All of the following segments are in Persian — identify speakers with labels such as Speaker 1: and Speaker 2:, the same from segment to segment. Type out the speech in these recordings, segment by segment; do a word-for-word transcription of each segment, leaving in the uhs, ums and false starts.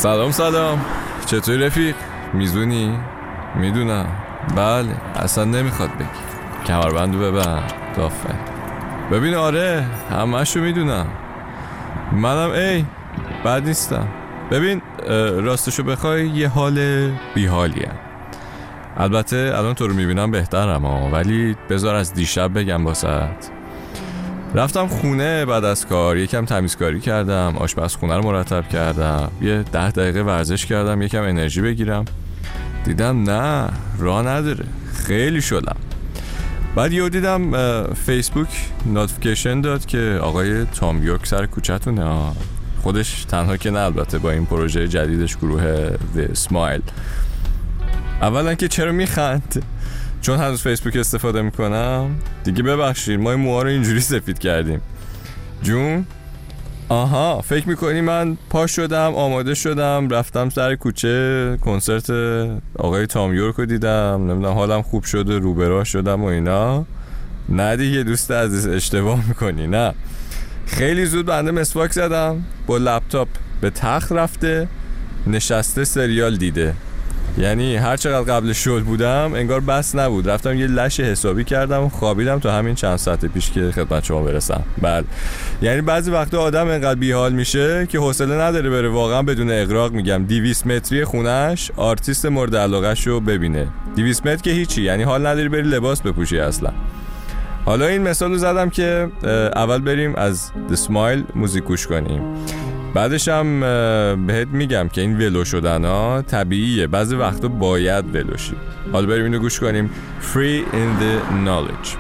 Speaker 1: سلام سلام، چطوری رفیق؟ میزونی؟ میدونم. بله، اصلا نمیخواد بگی. کمربندو ببند. دافه ببین، آره همه‌شو میدونم. منم ای بد نیستم. ببین راستشو بخوای یه حال بیحالیم. البته الان تو رو میبینم بهترم ها، ولی بذار از دیشب بگم واسط. رفتم خونه بعد از کار، یکم تمیزکاری کردم، آشپزخونه رو مرتب کردم، یه ده دقیقه ورزش کردم یکم انرژی بگیرم. دیدم نه راه نداره، خیلی شدم. بعد یهو دیدم فیسبوک نوتیفیکیشن داد که آقای تام یورک سر کوچه‌تونه. خودش تنها که نه، البته با این پروژه جدیدش، گروه The Smile. اولا که چرا میخند؟ چون هنوز فیسبوک استفاده میکنم دیگه. ببخشید ما این موها رو اینجوری سفید کردیم. جون؟ آها، فکر میکنی من پا شدم آماده شدم رفتم سر کوچه کنسرت آقای تام یورک رو دیدم، نمیدونم حالم خوب شده روبراه شدم و اینا؟ نه دیگه دوست عزیز، اشتباه میکنی. نه، خیلی زود بنده مسواک زدم، با لپتاپ به تخت رفته نشسته سریال دیده. یعنی هر چقدر قبل شل بودم انگار بس نبود، رفتم یه لش حسابی کردم و خوابیدم تا همین چند ساعت پیش که خدمت شما برسم. بله، یعنی بعضی وقتا آدم انقدر بیحال میشه که حوصله نداره بره واقعا بدون اغراق میگم دویست متری خونش آرتیست مورد علاقه‌ش رو ببینه. دویست متر که هیچی، یعنی حال نداری بری لباس بپوشی اصلا. حالا این مثال رو زدم که اول بریم از The Smile موزیک گوش کنیم، بعدش هم بهت میگم که این ولو شدن ها طبیعیه، بعضی وقتا باید ولوشی. حالا بریم اینو گوش کنیم. Free in the knowledge.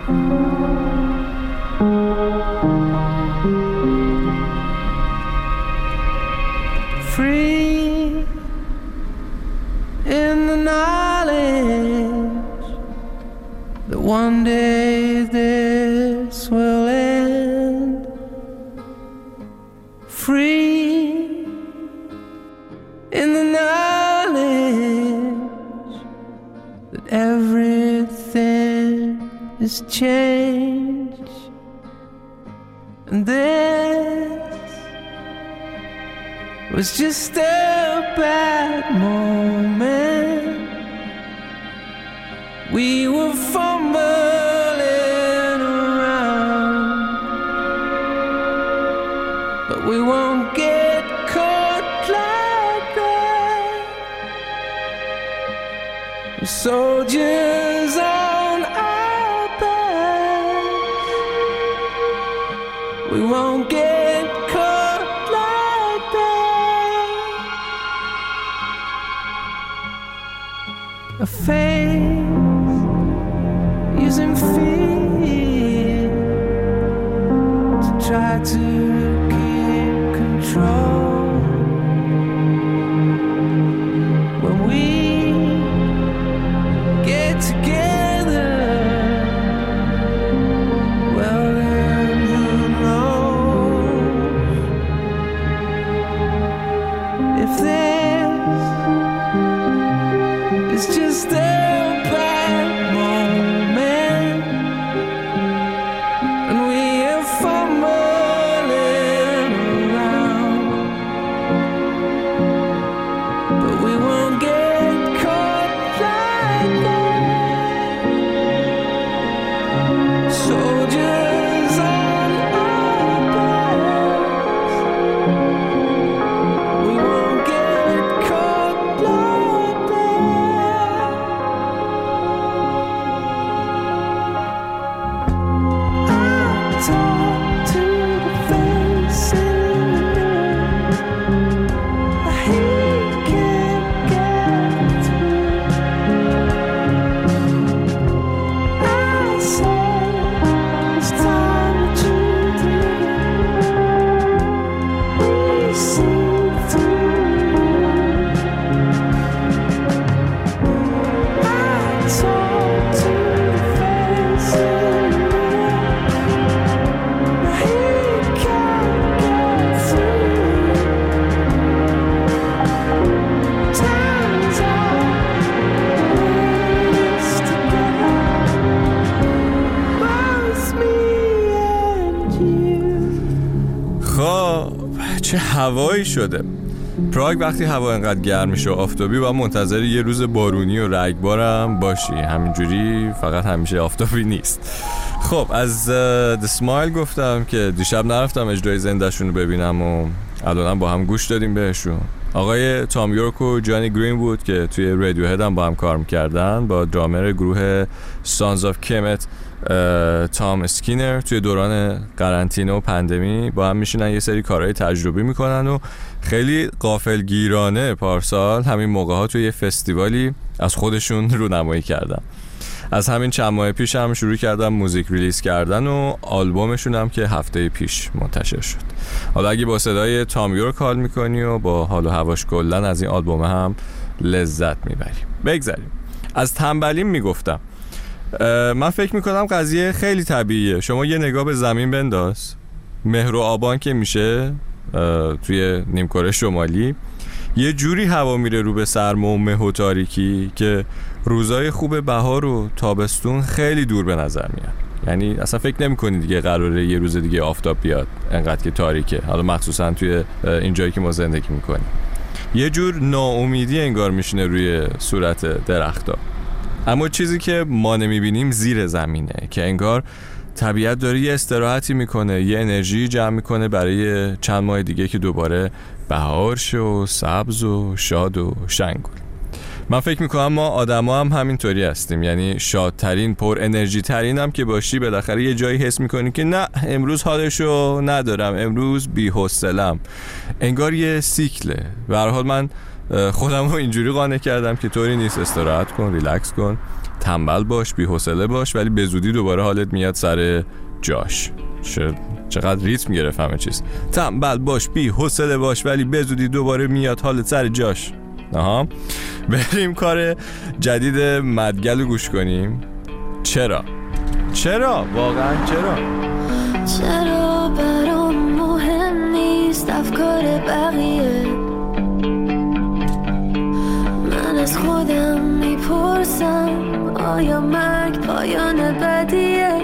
Speaker 2: Free in the knowledge that one day this will end. Free in the knowledge that everything has changed, and this was just a bad moment. We were fumbling around, but we won't get caught like that. We're soldiers on our backs. We won't get caught like that. A face using fear to try to keep control. When we get together, well then who knows if this is just a bad moment, and we are fumbling around, but we won't get caught like that. Soldiers on our backs. We won't get caught like that. I talk to the face in the mirror. He can't get through. I said it's time that you did. We see through. I talk to the face in the mirror. He can't get through. Time's up, we're together, both me and you.
Speaker 1: خب چه هوایی شده. پراگ وقتی هوا انقدر گرم میشه و آفتابی باید منتظر یه روز بارونی و رگبارم باشی، همینجوری فقط همیشه آفتابی نیست. خب از The Smile گفتم که دیشب نرفتم اجرای زندهشون رو ببینم و الان با هم گوش دادیم بهشون. آقای تام یورک و جانی گرین بود که توی رادیو هد هم با هم کار میکردن، با درامر گروه سانز آف کمت تام اسکینر توی دوران قرنطینه و پندمی با هم میشینن یه سری کارهای تجربی میکنن و خیلی غافلگیرانه پارسال همین موقع ها توی یه فستیوالی از خودشون رونمایی کردن. از همین چند ماه پیش هم شروع کردن موزیک ریلیز کردن و آلبومشون هم که هفته پیش منتشر شد. حالا اگه با صدای تام یورک حال میکنی و با حال و هواش کلن از این آلبوم هم لذت میبریم. بگذاریم از تنبلیم میگفتم. من فکر میکنم قضیه خیلی طبیعیه. شما یه نگاه به زمین بنداز، مهر و آبان که میشه توی نیمکره شمالی یه جوری هوا میره رو به سرما و مه و تاریکی که روزای خوب بهار و تابستون خیلی دور به نظر میاد. یعنی اصلا فکر نمی کنی دیگه قراره یه روز دیگه آفتاب بیاد، انقدر که تاریکه، حالا مخصوصا توی این جایی که ما زندگی میکنیم. یه جور ناامیدی انگار میشینه روی صورت درختا. اما چیزی که ما نمیبینیم زیر زمینه که انگار طبیعت داره یه استراحتی میکنه، یه انرژی جمع میکنه برای چند ماه دیگه که دوباره بهار شو، سبز و شاد و شنگول. من فکر میکنم ما آدما هم همینطوری هستیم، یعنی شادترین، پر انرژی ترین هم که باشی بالاخره یه جایی حس میکنی که نه امروز حالشو ندارم، امروز بی‌حوصله‌ام. انگار یه سیکله. به هر حال من خودم رو اینجوری قانع کردم که طوری نیست، استراحت کن، ریلکس کن، تنبل باش، بی‌حوصله باش، ولی به زودی دوباره حالت میاد سر جاش. چقدر ریتم گرفت همه چیز. تنبل باش، بی‌حوصله باش، ولی به زودی دوباره میاد حالت سر جاش. آها، بریم کار جدید مدگل رو گوش کنیم. چرا؟ چرا؟ واقعا چرا؟
Speaker 2: چرا برام مهم نیست افکار بقیه؟ من از خودم میپرسم آیا مرگ پایان بدیه؟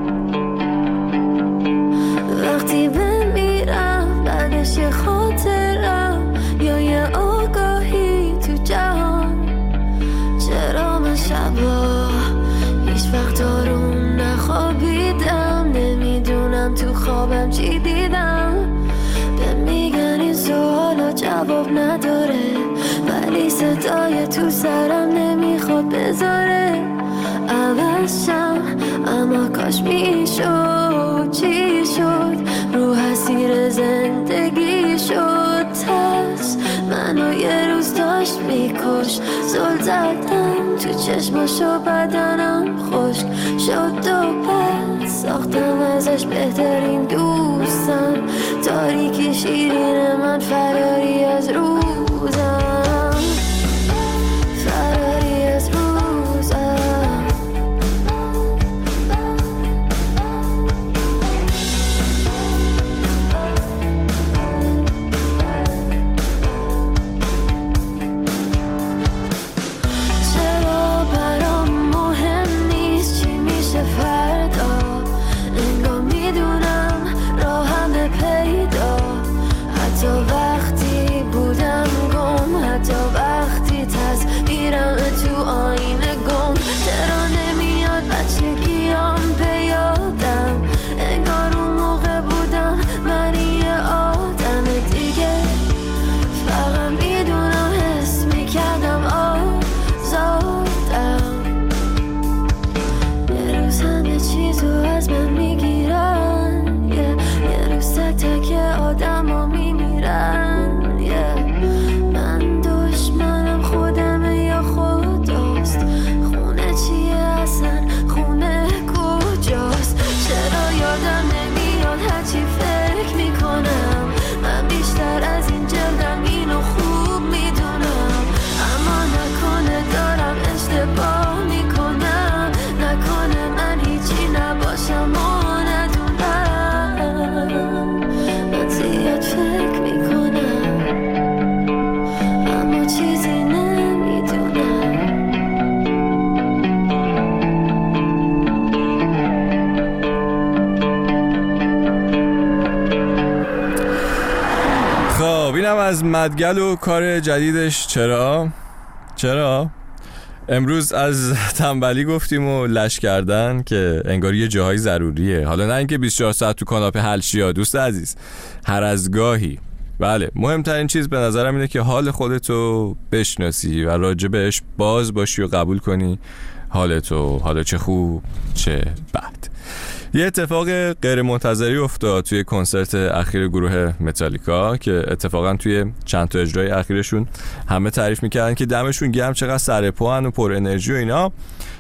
Speaker 2: وقتی بمیرم بعدش یه خاطرم یا یه آگاهی تو جهان؟ چرا من شبا هیچ وقت آروم نخوابیدم؟ نمیدونم تو خوابم چی دیدم. به میگن این سوالا جواب نداره، ولی صدای تو سرم نمیخواد بذاره عوضشم. اما کاش میشد، چی شد؟ رو حسیر زندگی شد ترس منو یه روز داشت میکش. زل زدم تو چشماشو بدنم خشک شد و پس ساختم ازش بهترین دوستم. تاریکی شیرین من فراری از روزم، فراری از روزم. چرا برام مهم نیست چی میشه فردا؟ انگار میدونم راهم پیدا، حتی وقتی بودم گم
Speaker 1: خب اینم از مدگل و کار جدیدش. چرا؟ چرا؟ امروز از تنبلی گفتیم و لش کردن که انگار یه جاهای ضروریه. حالا نه اینکه بیست و چهار ساعت تو کاناپه حل شی یا دوست عزیز، هر از گاهی. بله، مهمترین چیز به نظرم اینه که حال خودتو بشناسی و راجع بهش باز باشی و قبول کنی حالتو، حالا چه خوب چه بد. یه اتفاق غیر منتظری افتاد توی کنسرت اخیر گروه متالیکا که اتفاقا توی چند تا اجرای اخیرشون همه تعریف میکردن که دمشون گرم، چقدر سرپوان و پر انرژی و اینا.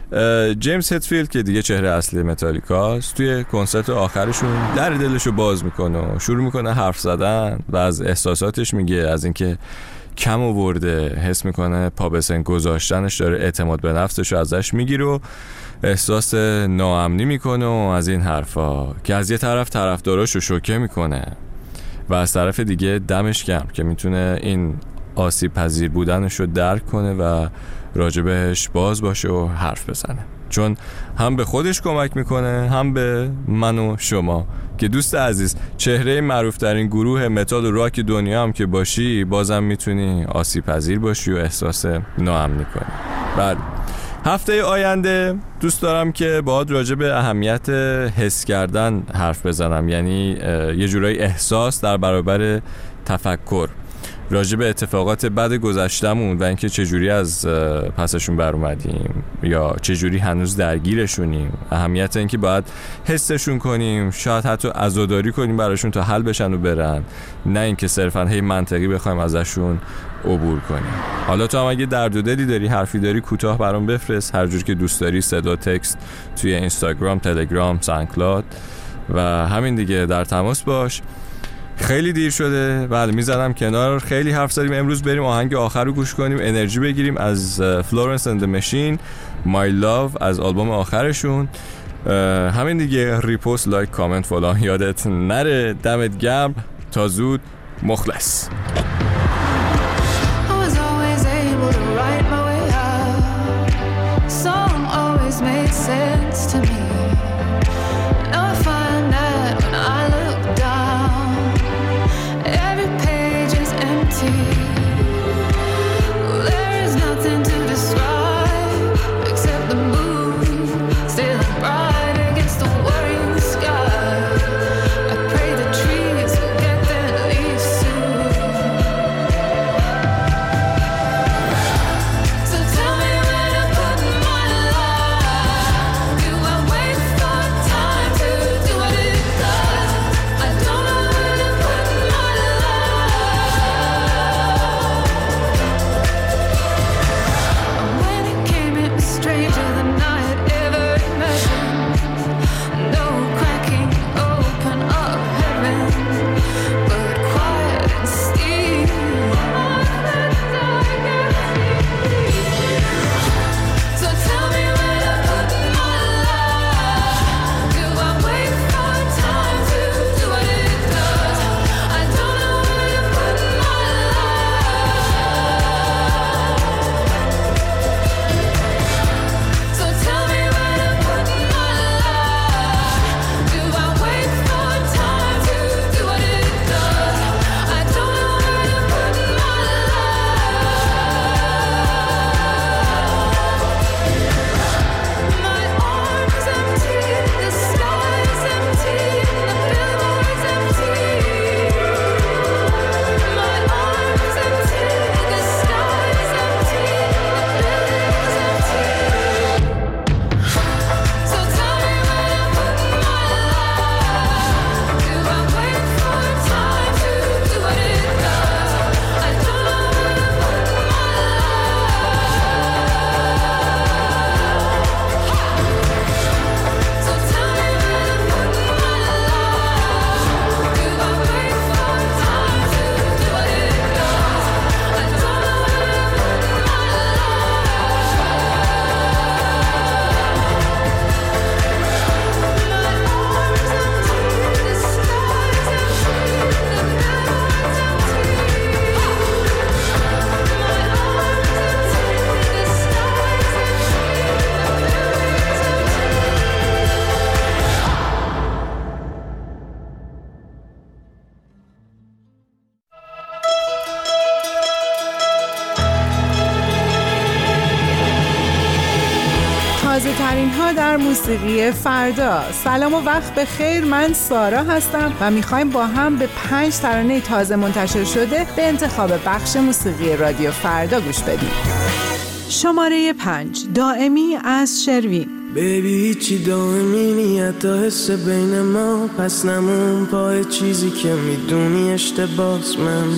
Speaker 1: جیمز هتفیلد که دیگه چهره اصلی متالیکاست، توی کنسرت آخرشون در دلشو باز میکنه و شروع میکنه حرف زدن و از احساساتش میگه، از اینکه کم آورده، حس میکنه پا به سن گذاشتنش داره اعتماد به نفسش رو ازش میگیره و احساس ناامنی میکنه و از این حرفا که از یه طرف طرفداراشو شوکه میکنه و از طرف دیگه دمش گرم که میتونه این آسیب پذیر بودنش رو درک کنه و راجبش باز باشه و حرف بزنه، چون هم به خودش کمک میکنه هم به من و شما که دوست عزیز چهره معروف ترین گروه متال و راک دنیا هم که باشی بازم میتونی آسیب پذیر باشی و احساس ناامنی کنی. بله، هفته آینده دوست دارم که باهات راجع به اهمیت حس کردن حرف بزنم، یعنی یه جورایی احساس در برابر تفکر، راجع به اتفاقات بد گذشتمون و اینکه چجوری از پسشون بر اومدیم یا چجوری هنوز درگیرشونیم، اهمیت اینکه باید حسشون کنیم، شاید حتی عزاداری کنیم براشون تا حل بشن و برن، نه اینکه صرفا هی منطقی بخوایم ازشون عبور کنیم. حالا تو هم اگه درد و دلی داری، حرفی داری، کوتاه برام بفرست، هر جور که دوست داری، صدا، تکست، توی اینستاگرام، تلگرام، سانکلاد و همین دیگه، در تماس باش. خیلی دیر شده، بله میزنم کنار، خیلی حرف زدیم. امروز بریم آهنگ آخر رو گوش کنیم، انرژی بگیریم از فلورنس اند ماشین، مای لاو از آلبوم آخرشون. همین دیگه، ریپوست، لایک، کامنت، فلان یادت نره. دمت گرم، تا زود، مخلص.
Speaker 3: تازه ترین ها در موسیقی فردا. سلام و وقت بخیر، من سارا هستم و میخوایم با هم به پنج ترانه تازه منتشر شده به انتخاب بخش موسیقی رادیو فردا گوش بدیم. شماره پنج، دائمی از شروین.
Speaker 4: بیبی هیچی دائمی نیت تا حس بین ما، پس نمون پای چیزی که میدونی اشتباس. من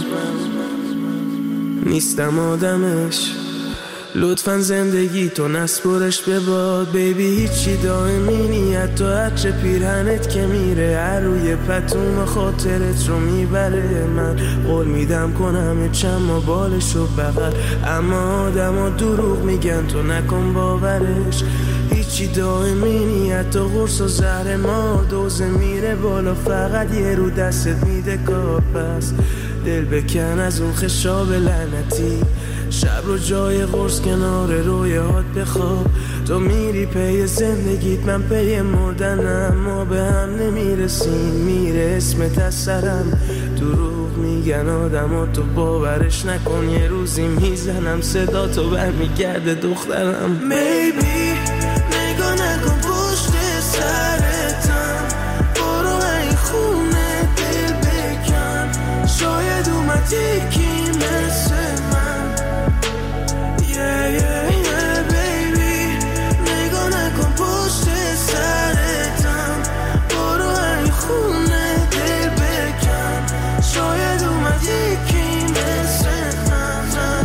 Speaker 4: نیستم آدمش، لطفاً زندگی تو نسپرش به باد. بیبی هیچی دائمی نیت تو عطر پیرهنت که میره هر روی پتوم خاطرت رو میبره. من قول میدم کنم چند ما بالش رو بغل، اما آدم ها دروغ میگن تو نکن باورش. هیچی دائمی نیت تو قرص و زهر ما، دوزه میره بالا فقط یه رو دستت میده کار. پس دل بکن از اون خشاب لعنتی، شب رو جای قرص کنار رویات بخواب. تو میری پی زندگیت، من پی مردنم، ما به هم نمیرسیم، میره اسمت از سرم. دروغ میگن آدم ها تو باورش نکن، یه روزی میزنم صدا تو برمیگرده دخترم. Maybe نگاه نکن پشت سرتم، برو این خونه دل بکن، شاید اومد یکی مثل من. Yeah, yeah, yeah, baby. نگاه نکن پشت سرتم، برو این خونه دل بکن، شاید اومد یکی مثل من.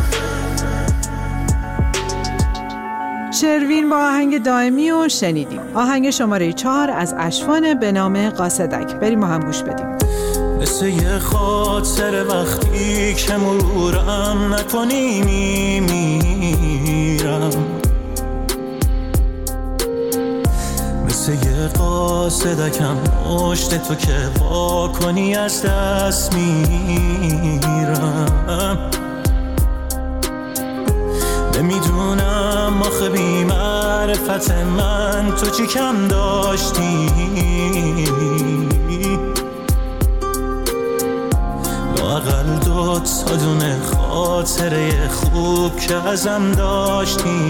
Speaker 3: شروین با آهنگ دائمی رو شنیدیم. آهنگ شماره چهار از اشفان به نام قاصدک. بریم با هم گوش بدیم.
Speaker 5: مثل یه خاطر وقتی که مرورم نکنی میمیرم، مثل یه قاصدکم پشت تو که وا کنی از دست میرم. نمیدونم آخه بی معرفت من تو چی کم داشتی، لااقل دو تا دونه خاطره خوب که ازم داشتی.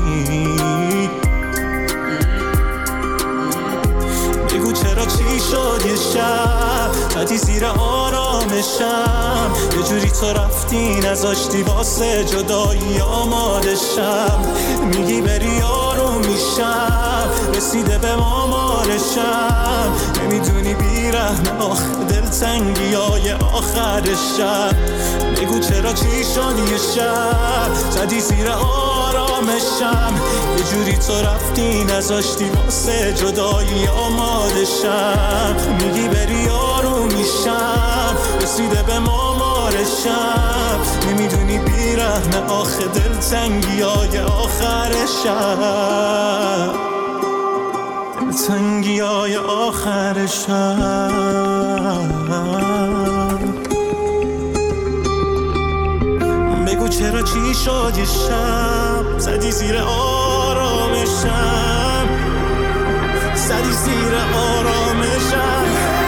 Speaker 5: بگو چرا چی شد یه شب بعدی زیر آرامشم، یه جوری تو رفتی نذاشتی واسه جدایی آمادشم. میگی بری آروم میشم، رسیده به مامارشم، نمیدونی بیرحم آخه دلتنگی های آخرشم. بگو چرا چی شد یه شب زدی زیر آرامشم، یه جوری تو رفتی نذاشتی واسه جدایی آمادشم. میگی بری آروم میشم، رسیده به مامارشم، نمیدونی بیرحم آخه دلتنگی های آخرشم، دلتنگی های آخرشم. بگو چرا چی شد یه شب زدی زیر آرامشم، زدی زیر آرامشم.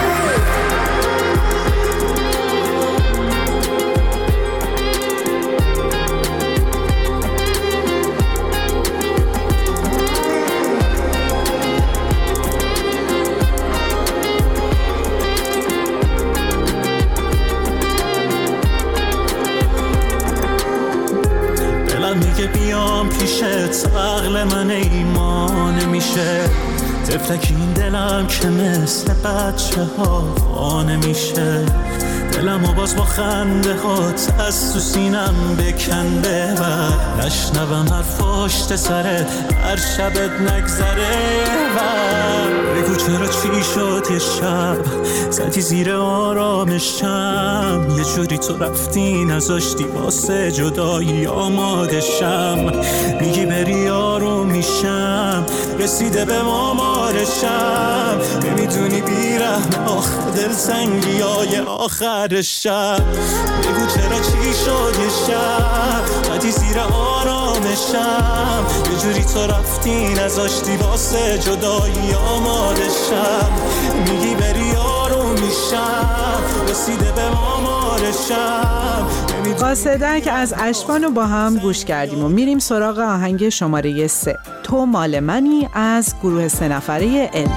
Speaker 5: میگه بیام پیشت، عقل من ایمان میشه، طفلک این دلم که مثل بچه ها خانه میشه. دلم و باز با خنده هات از تو سینم بکنده و نشنوم حرف پشت سرت هر شبت نگذره. و بگو چرا چی شد یه شب زدی زیر آرامشم، یه جوری تو رفتی نذاشتی واسه جدایی آمادشم. میگی بری آروم میشم، رسیده به مامارشم، نمیدونی بیرحم آخه دلتنگی های آخرشم. بگو چرا چی شد یه شب زدی زیر آرامشم، یه جوری تو رفتی نذاشتی واسه جدایی آمادشم. میگی بری آروم میشم، رسیده به مامارشم،
Speaker 3: قاصدک از اشبان رو با هم گوش کردیم و میریم سراغ آهنگ شماره سه، تو مال منی از گروه سه نفره ال.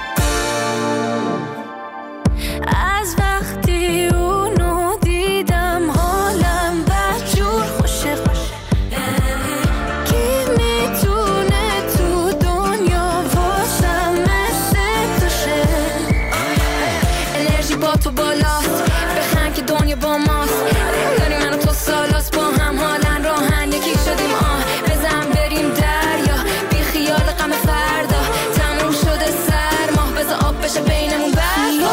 Speaker 2: از وقتی اونو دیدم حالم بدجور خوشه خوشه. کی میتونه تو دنیا واسم مثل توشه؟ انرژی با تو بالاست، بخند که دنیا با ماست. داری منو تو سالاست با هم حالن راهن یکی شدیم. آه بزن بریم دریا بی خیال غم فردا. تموم شده سرما بزا آب بشه بینمون برد.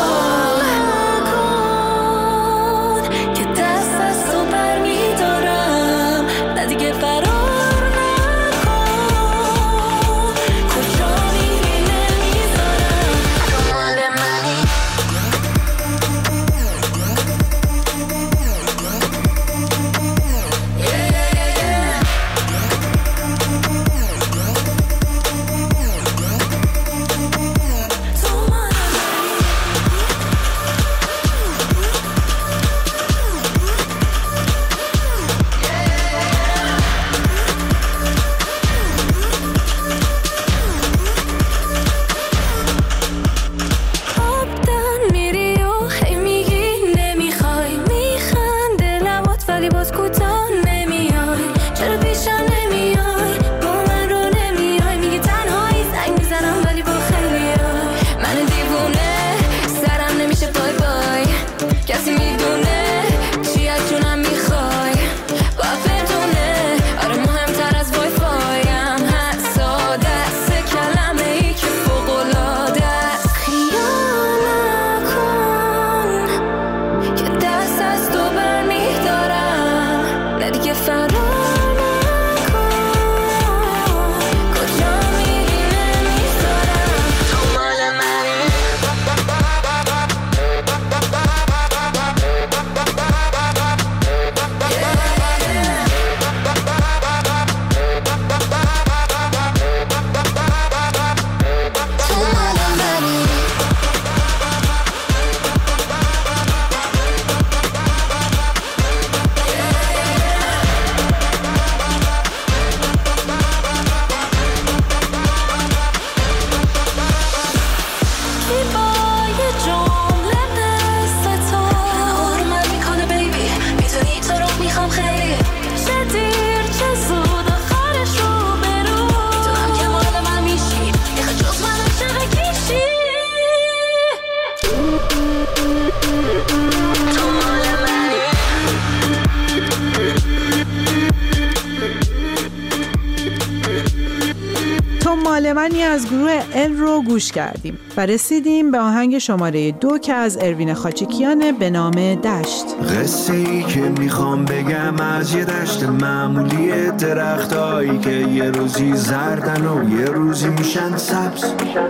Speaker 3: مال منی از گروه ال رو گوش کردیم و رسیدیم به آهنگ شماره دو که از اروین خاچکیانه به نام دشت.
Speaker 6: قصه ای که میخوام بگم از یه دشت معمولی، درختایی که یه روزی زردن و یه روزی میشن سبز.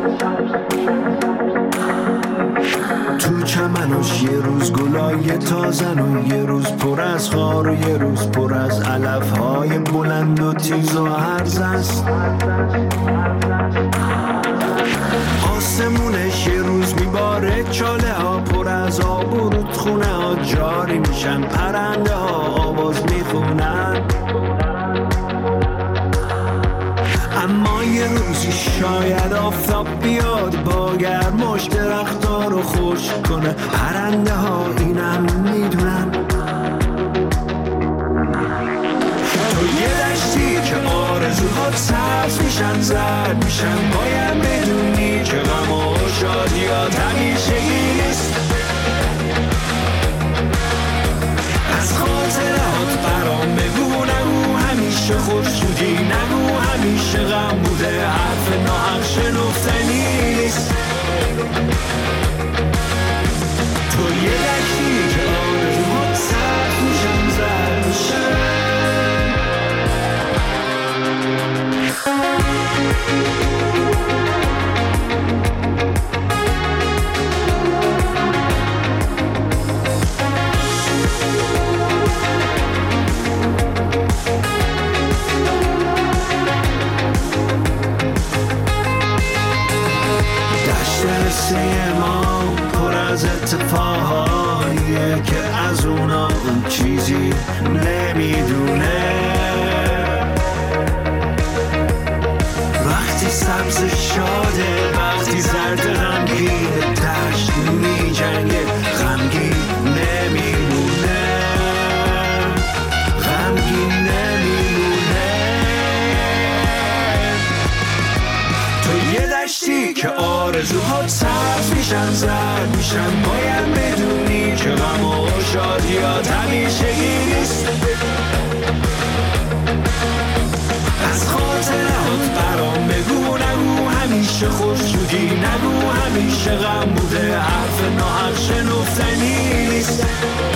Speaker 6: تو چمنش یه روز گلای تازن و یه روز پر از خار و یه روز پر از علفهای بلند و تیز و هرز است. آسمونش یه روز میباره، چاله ها پر از آب و رودخونه ها جاری میشن، پرنده ها آواز میخونن. اما یه روزی شاید آفتاب بیاد با گرماش درخت‌ها رو خشک کنه، پرنده ها اینم میدونن. تو یه دشتی که آرزوهات سبز میشن زرد میشن، باید بدونی که غم و شادیات همیشگی نیست. از خاطرات برام بگو، نگو همیشه خوشحالی، نگو همیشه غم بوده، حرف ناحق شنفتنی نیست. تو یه دشتی که چیزی نمیدونه. وقتی سبز شاده، وقتی زرد غمگین، دشت میجنگه غمگین نمیمونه، غمگین نمیمونه. تو یه دشتی که آرزوها سبز میشن، زرد میشن، باید بدونی که غم و شادیات همیشگی نیست. از خاطرات برام بگو، نگو همیشه خوشجودی، نگو همیشه غم بوده، حرف ناحق شنفتنی نیست.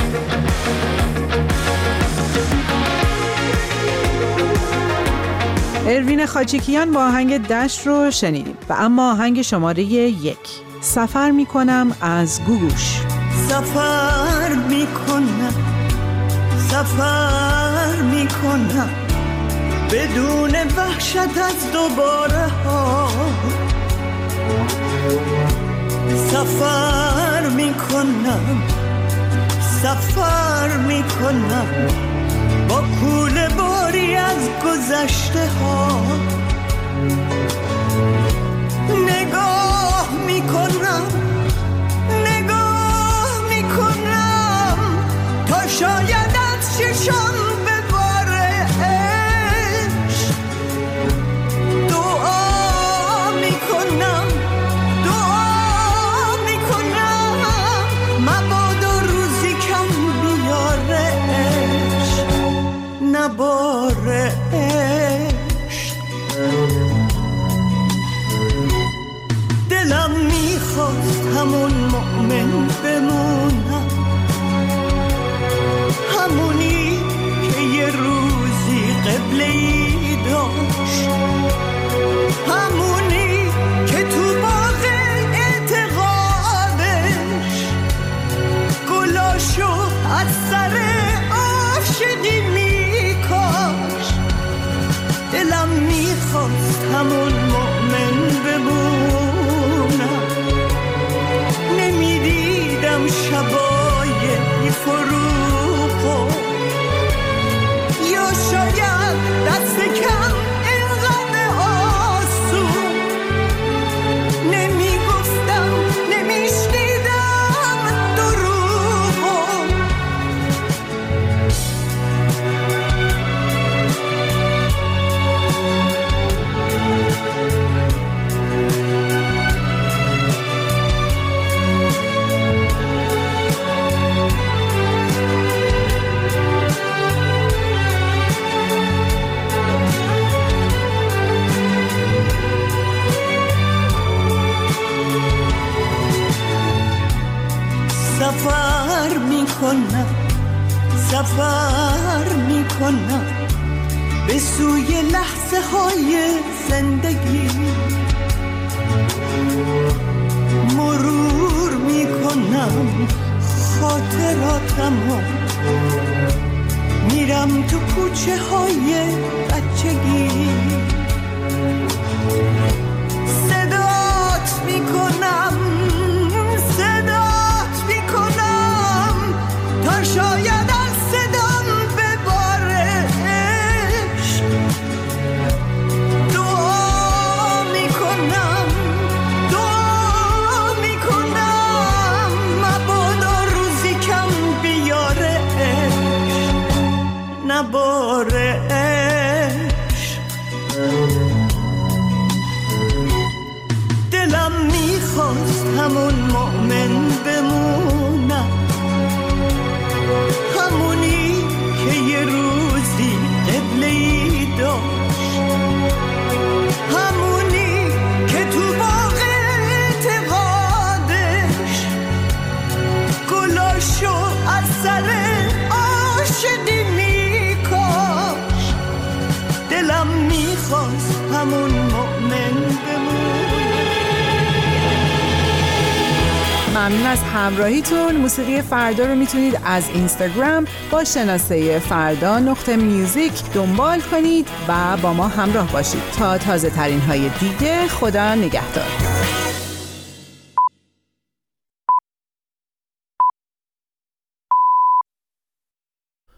Speaker 3: اروین خاچیکیان با آهنگ دشت رو شنیدیم و اما آهنگ شماره یک، سفر میکنم از گوگوش.
Speaker 7: سفر میکنم، سفر میکنم بدون وحشت از دوباره ها. سفر میکنم، سفر میکنم با کوله باری از گذشته ها. نگاه میکنم، نگاه میکنم تا شاید از چشم بباره عشق. دعا میکنم، دعا میکنم مبادا روزی کم بیاره عشق، نباره عشق. دلم میخواست همون مؤمن بمونم، همونی که یه روزی قبله‌ای داشت، همونی که تو باغ اعتقادش گلاشو از سر عاشقی میکاش. دلم میخواست همون مؤمن بمونم، نمیدیدم شبای بی فروغو، یا شاید دست کم اینقدر آسون نمیگفتم، نمیشنیدم دروغو. سفر میکنم، سفر میکنم به سوی لحظه های زندگی. مرور میکنم خاطراتمو، میرم تو کوچه های بچگی. صدات میکنم، صدات میکنم تا شاید از صدام بباره عشق. دعا میکنم، دعا میکنم مبادا روزی کم بیاره عشق، نباره عشق. دلم میخواست همون مؤمن بمونم، همونی که یه روزی قبله‌ای داشت، همونی که تو باغ اعتقادش گلاشو از سر عاشقی میکاش. دلم میخواست همون مؤمن بمونم.
Speaker 3: ممنون از همراهیتون. موسیقی فردا رو میتونید از اینستاگرام با شناسه فردا نقطه میوزیک دنبال کنید و با ما همراه باشید تا تازه ترین های دیگه. خدا نگهدار.